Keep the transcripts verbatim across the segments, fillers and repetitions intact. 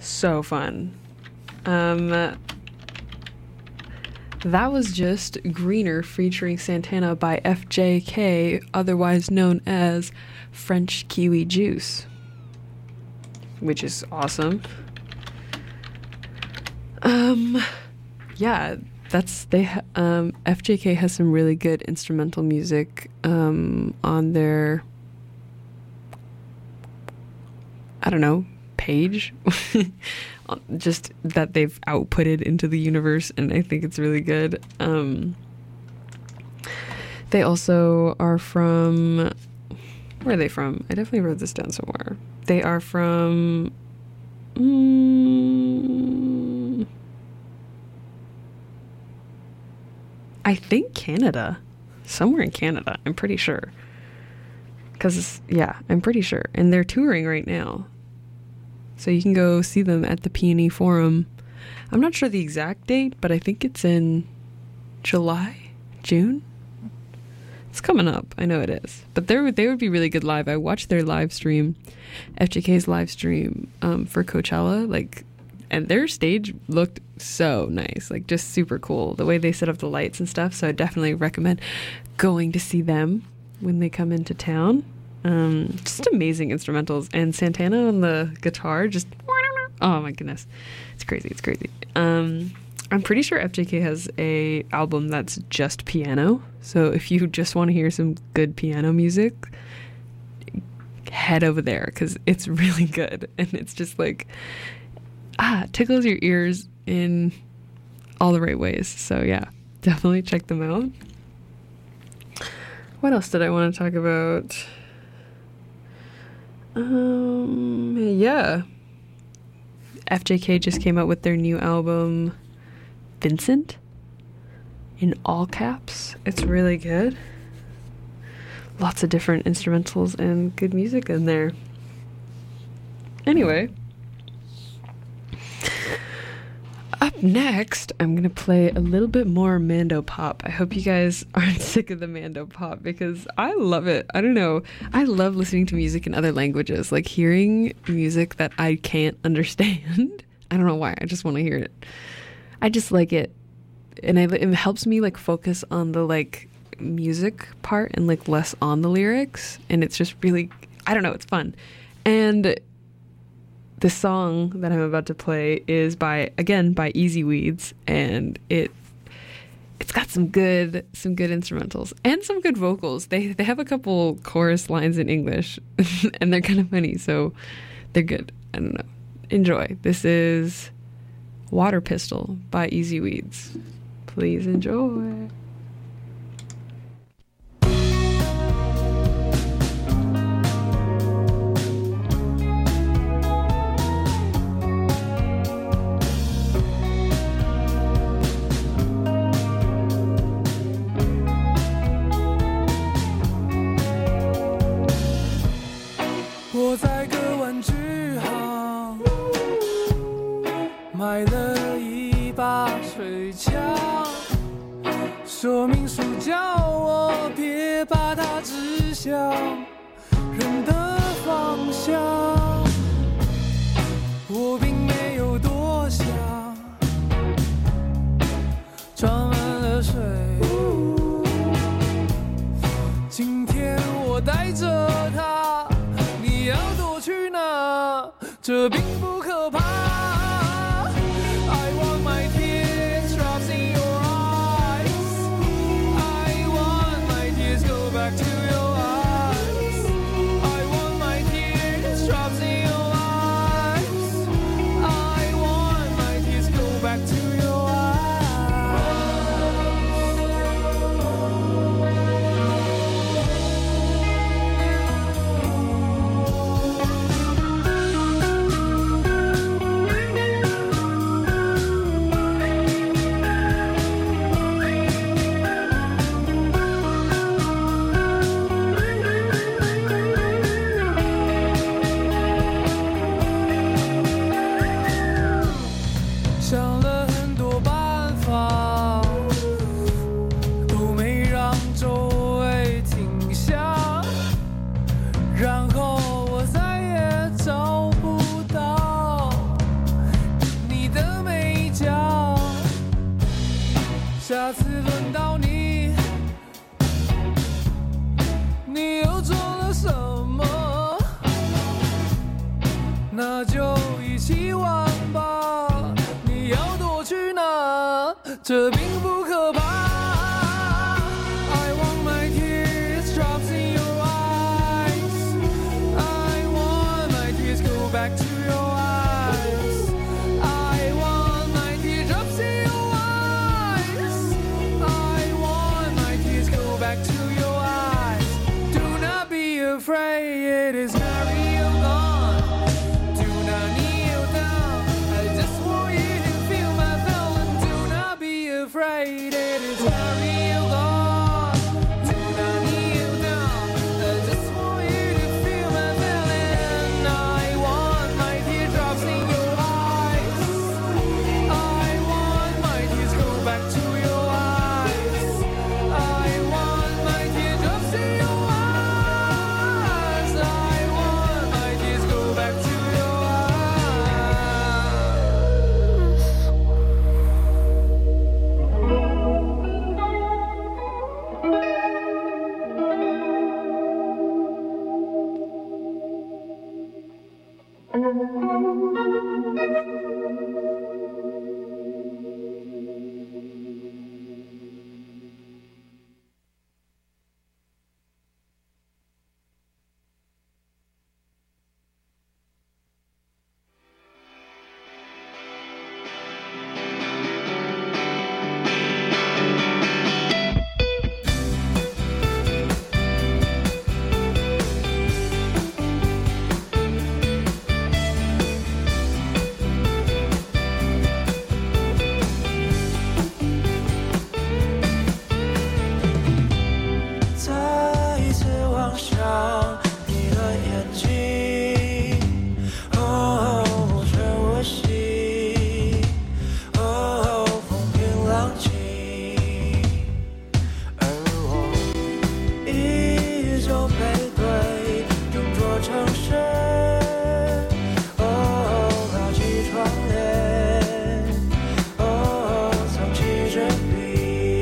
So fun. Um, that was just Greener featuring Santana by F J K, otherwise known as French Kiwi Juice, which is awesome. Um, yeah, that's they. Ha- um, F J K has some really good instrumental music um, on their, I don't know, page. Just that they've outputted into the universe, and I think it's really good. Um, they also are from, where are they from? I definitely wrote this down somewhere. They are from, mm, I think Canada, somewhere in Canada. I'm pretty sure. Because, yeah, I'm pretty sure. And they're touring right now. So you can go see them at the Peony Forum. I'm not sure the exact date, but I think it's in July, June. It's coming up. I know it is. But they they would be really good live. I watched their live stream, F J K's live stream um, for Coachella. Like, and their stage looked so nice. Like, just super cool. The way they set up the lights and stuff. So I definitely recommend going to see them when they come into town. Um, just amazing instrumentals, and Santana on the guitar, just, oh my goodness, it's crazy, it's crazy. Um, I'm pretty sure F J K has a album that's just piano, so if you just want to hear some good piano music, head over there, because it's really good, and it's just like, ah, it tickles your ears in all the right ways. So yeah, definitely check them out. What else did I want to talk about? Um, yeah. F J K just came out with their new album, Vincent, in all caps. It's really good. Lots of different instrumentals and good music in there. Anyway, up next, I'm going to play a little bit more Mando Pop. I hope you guys aren't sick of the Mando Pop, because I love it. I don't know. I love listening to music in other languages, like hearing music that I can't understand. I don't know why. I just want to hear it. I just like it. And I, it helps me like focus on the like music part and like less on the lyrics. And it's just really, I don't know, it's fun. And the song that I'm about to play is by, again, by Easy Weeds, and it it's got some good some good instrumentals and some good vocals. They they have a couple chorus lines in English, and they're kind of funny, so they're good. I don't know. Enjoy. This is Water Pistol by Easy Weeds. Please enjoy. 买了一把水枪，说明书叫我别把它指向人的方向。我并没有多想，装满了水。今天我带着它，你要躲去哪？这并不可怕。 下次轮到你，你又做了什么？那就一起玩吧。你要躲去哪？这并不可怕。I want my tears drops in your eyes. I want my tears go back to your eyes. I want my tears drops in your eyes. I want my tears go back to your eyes. Do not be afraid, it is not real gone. Do not kneel down, I just want you to feel my feeling. Do not be afraid, it is not real gone. Do not kneel down, I just want you to feel my feeling. I want my teardrops in your eyes. I want my tears go back to your eyes. I want my teardrops in your eyes. I want my tears go back to your再一次望向你的眼睛，哦，全无息，哦，风平浪静，而我依旧背对整座城市，哦，靠起窗帘，哦，藏起纸笔。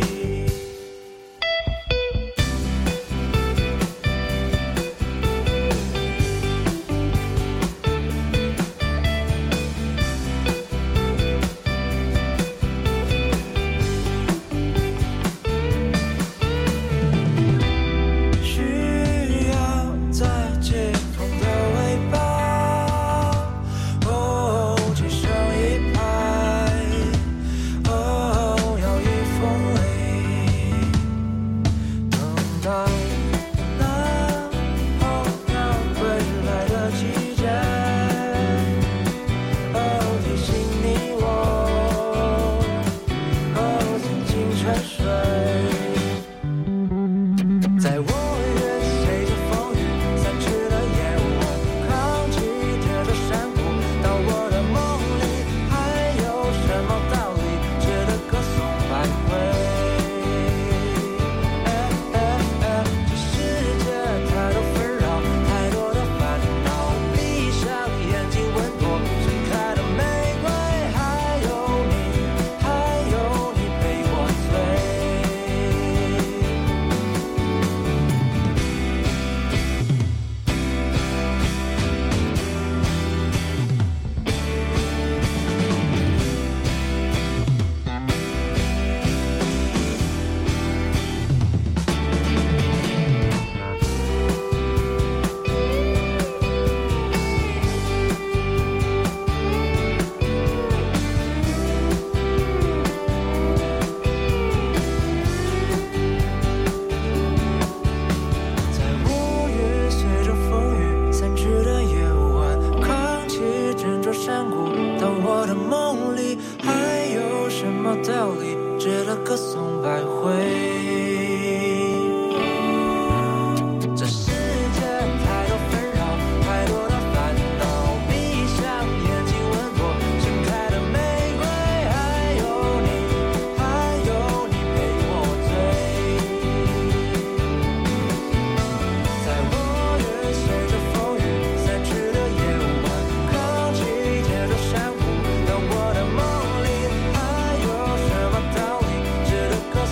需要再接风的尾巴，哦，只剩一排，哦，摇曳风里，等待那候鸟归来的季节，哦，提醒你我，哦，曾经沉睡。在我越随着风雨散去的夜晚，扛起贴着山谷，到我的梦里，还有什么道理值得歌颂百回？哎哎哎，这世界太多纷扰，太多的烦恼，闭上眼睛闻朵盛开的玫瑰，还有你，还有你陪我醉。在我越随着风雨散去的夜晚，扛起整座山谷，到我的梦里，还有什么道理值得歌颂百回？这世界太多纷扰，太多的烦恼，闭上眼睛闻朵盛开的玫瑰，还有你，还有你陪我醉。在我越随着风雨散去的夜晚，扛起贴着山谷，到我的梦里，还有什么道理值得歌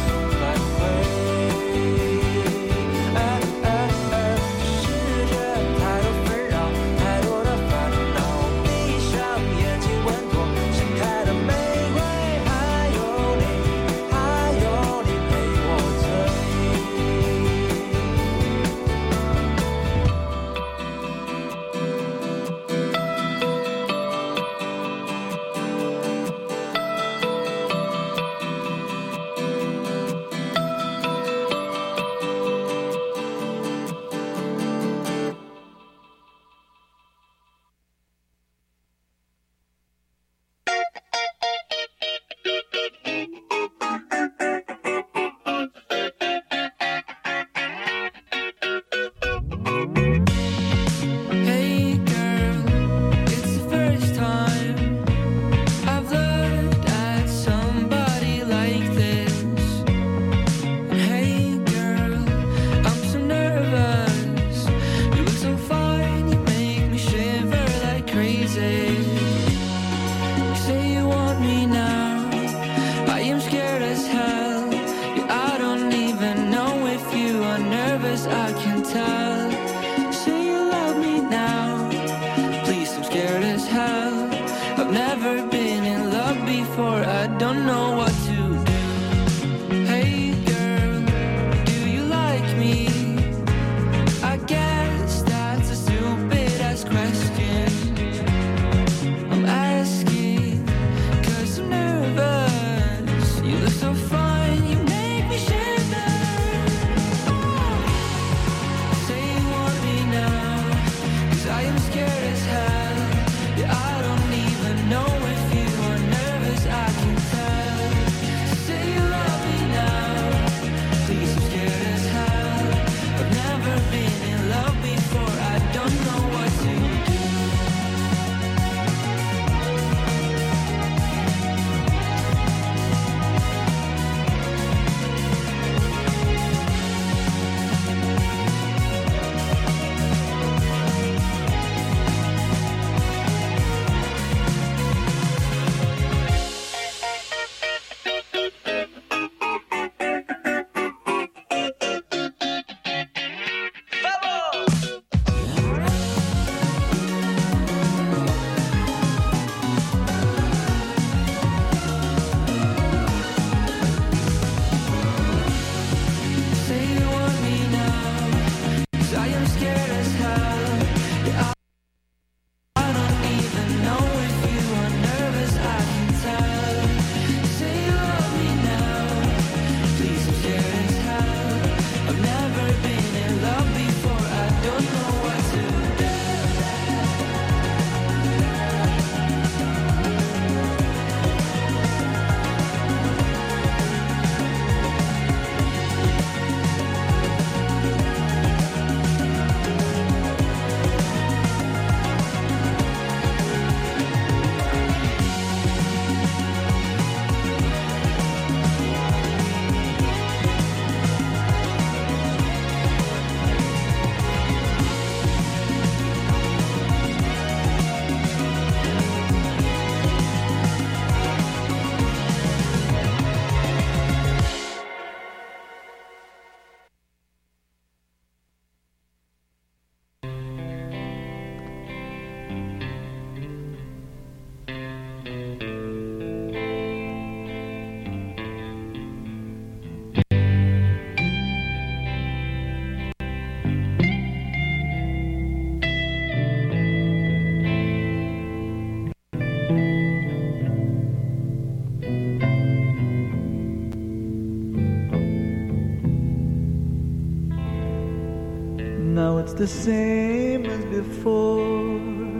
Now it's the same as before,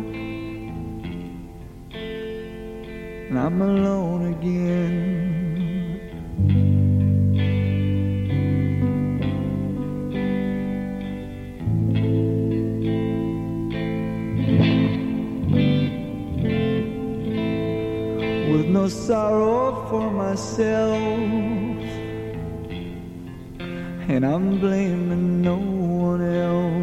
and I'm alone again. With no sorrow for myself, and I'm blaming no one else.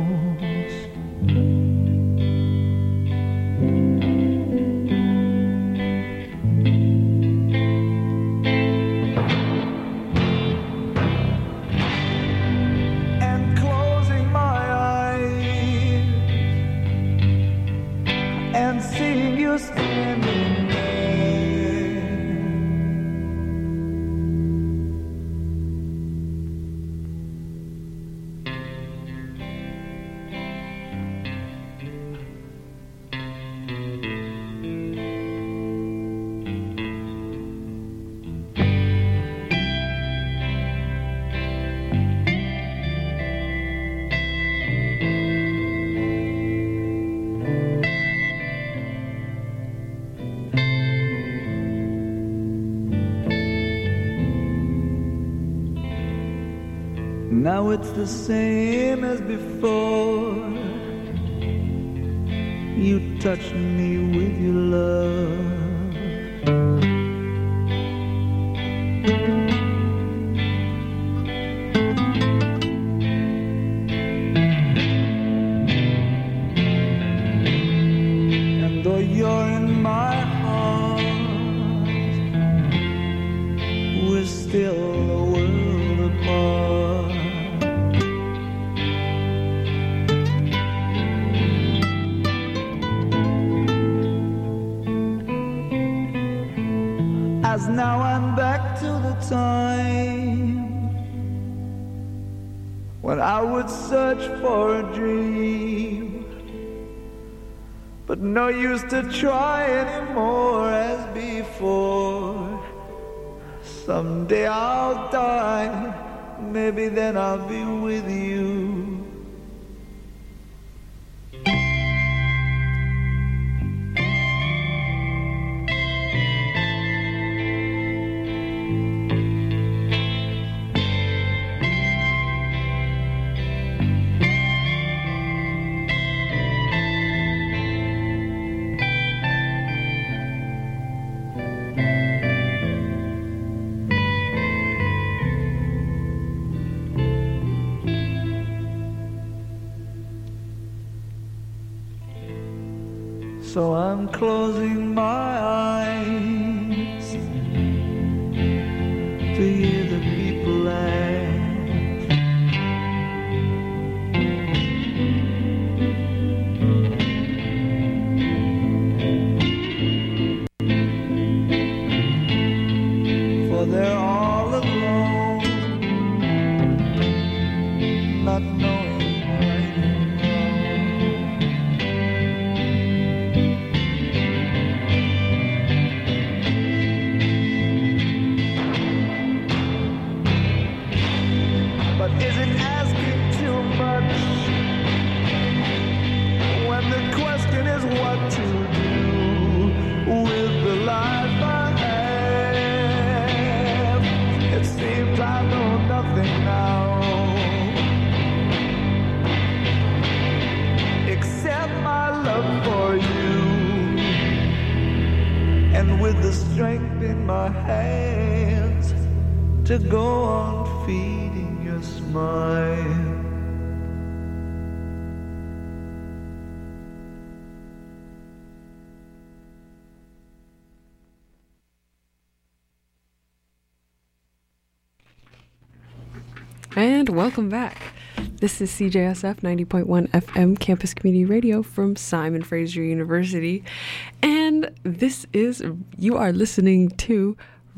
And closing my eyes and seeing you standing there. Now it's the same as before. You touch me with your love. And though you're in my heart, we're still a world apart. As now I'm back to the time when I would search for a dream, but no use to try anymore as before. Someday I'll die, maybe then I'll be with you. So I'm closing my eyes to hear the people laugh. For they're all alone, not knowing right and wrong. But is it asking too much when the question is what to do with the life I have? It seems I know nothing now except my love for you, and with the strength in my hands to go on feeding your smile. And welcome back. This is C J S F ninety point one F M Campus Community Radio from Simon Fraser University. And this is, you are listening to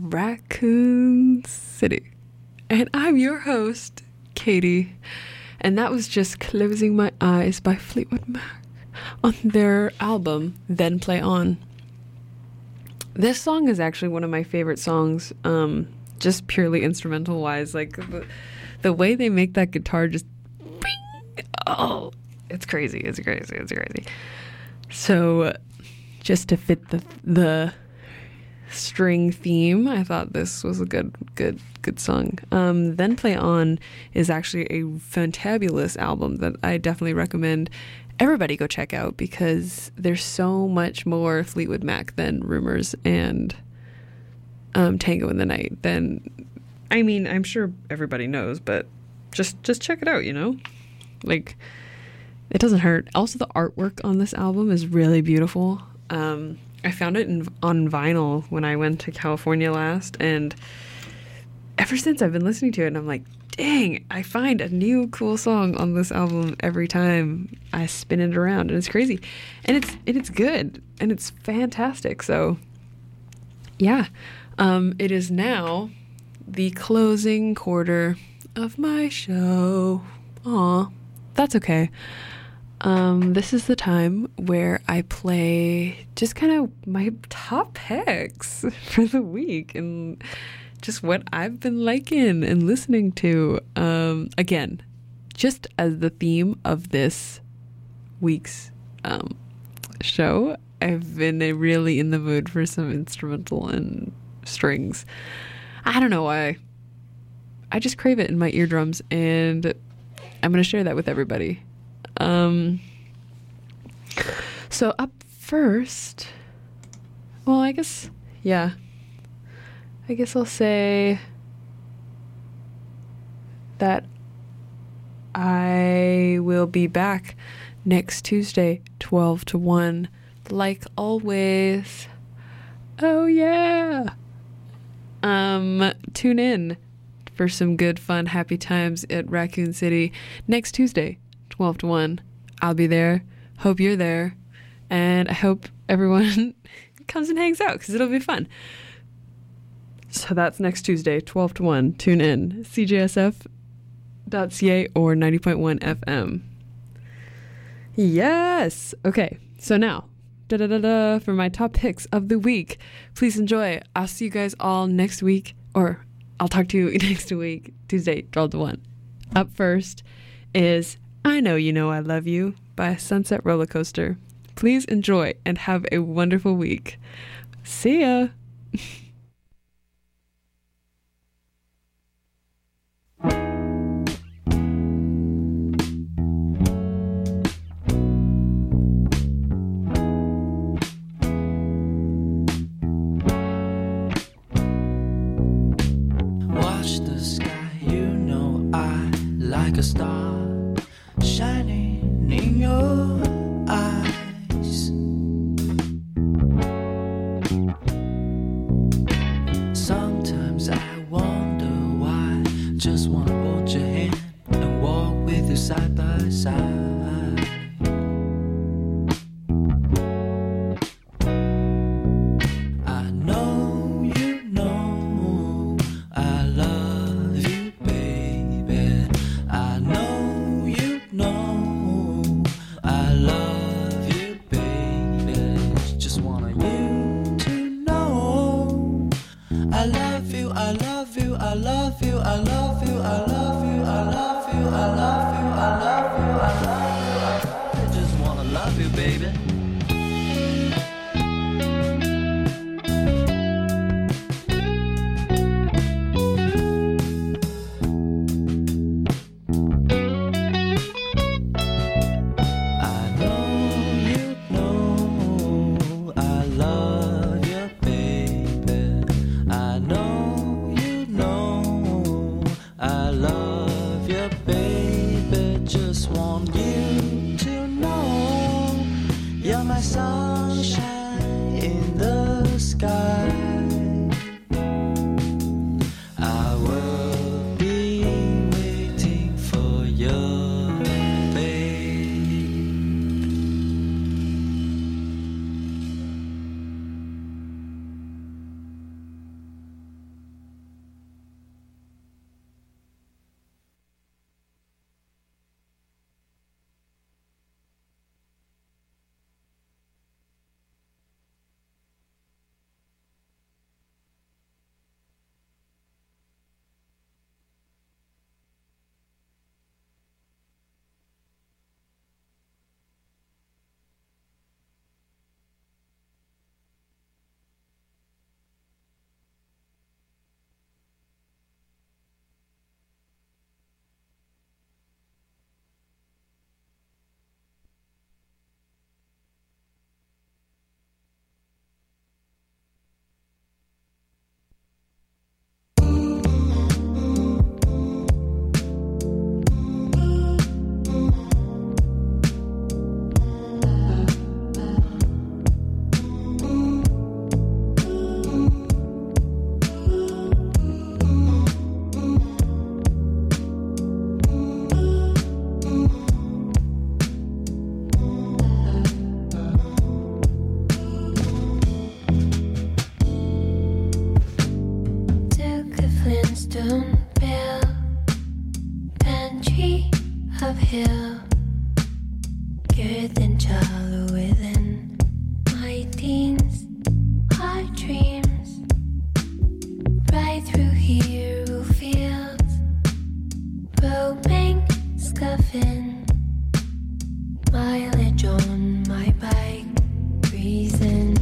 Raccoon City. And I'm your host, Katie. And that was just Closing My Eyes by Fleetwood Mac on their album, Then Play On. This song is actually one of my favorite songs, um, just purely instrumental wise. Like the, the way they make that guitar just, bing, oh, it's crazy, it's crazy, it's crazy. So just to fit the the string theme, I thought this was a good, good, good song. Um, Then Play On is actually a fantabulous album that I definitely recommend everybody go check out, because there's so much more Fleetwood Mac than Rumors and um, Tango in the Night. Then, I mean, I'm sure everybody knows, but just just check it out, you know? Like, it doesn't hurt. Also, the artwork on this album is really beautiful. Um, I found it in, on vinyl when I went to California last, and ever since I've been listening to it, and I'm like, dang, I find a new cool song on this album every time I spin it around, and it's crazy. And it's and it's good, and it's fantastic. So, yeah. Um, it is now the closing quarter of my show. Aw, that's okay. Um, this is the time where I play just kind of my top picks for the week and just what I've been liking and listening to. Um, again, just as the theme of this week's um, show, I've been really in the mood for some instrumental and strings. I don't know why. I just crave it in my eardrums, and I'm going to share that with everybody. Um, so up first, well, I guess, yeah, I guess I'll say that I will be back next Tuesday, twelve to one, like always. Oh yeah. Um, tune in for some good, fun, happy times at Raccoon City next Tuesday, twelve to one. I'll be there. Hope you're there. And I hope everyone comes and hangs out, because it'll be fun. So that's next Tuesday, twelve to one. Tune in. C J S F dot C A or ninety point one F M. Yes! Okay, so now, da-da-da-da, for my top picks of the week. Please enjoy. I'll see you guys all next week, or I'll talk to you next week, Tuesday, twelve to one. Up first is I Know You Know I Love You by Sunset Roller Coaster. Please enjoy and have a wonderful week. See ya! Watch the sky, you know I like a star shining in your eyes. Sometimes I wonder why. Just wanna hold your hand and walk with you side by side. I know you know I love you, baby. I know you know I love you, baby. Just want you to know I love you, I love you, I love you, I love you, I love you, I love you, I love you, I love you, I love you. I just wanna love you, baby. I know you know I love you, baby. I know you know stone built pantry of hill, girth and shallow within my teens, our dreams, right through hero fields, roping, scuffing, mileage on my bike, reason.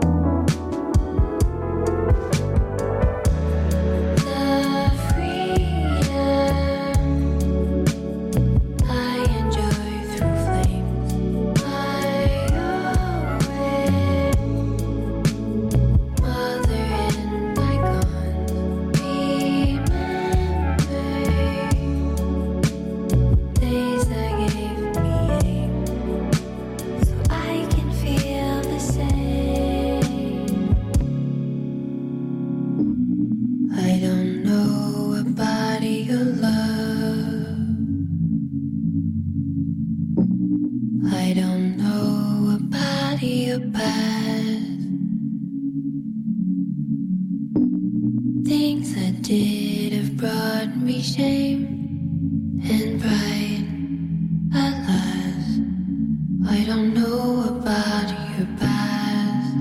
Things I did have brought me shame and pride. Alas, I don't know about your past.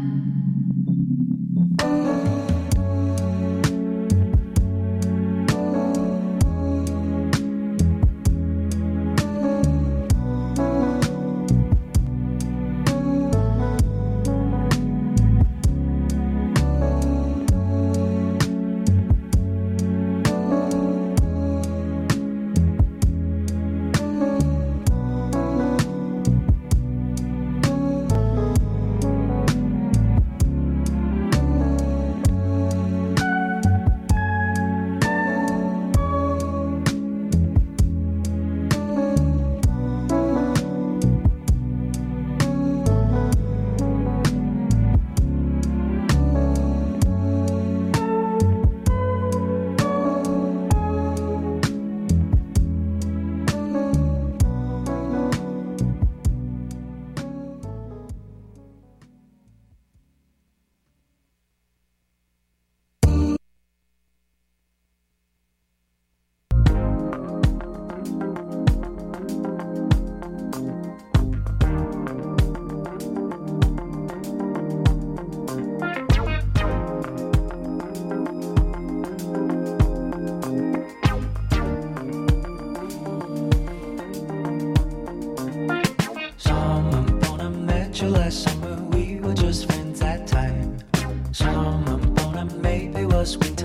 Last summer we were just friends that time. Summer, maybe was winter.